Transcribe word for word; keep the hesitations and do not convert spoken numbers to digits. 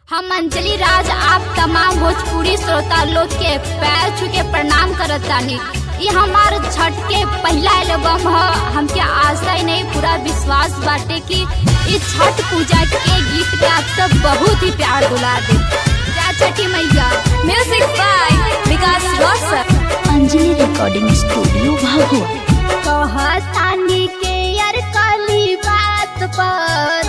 हम अंजलि राज आप तमाम भोजपुरी श्रोता लोग के पैर छू के प्रणाम करत तानी। ये हमार छठ के पहला एल्बम ह। हमके आशा ही नहीं पूरा विश्वास बाटे कि इस छठ पूजा के गीत के आप सब बहुत ही प्यार दुला दे। जय Chhathi Maiya. Music by Vikas Roshan. Anjali recording studio भागो। कहतानी के यार काली बात पर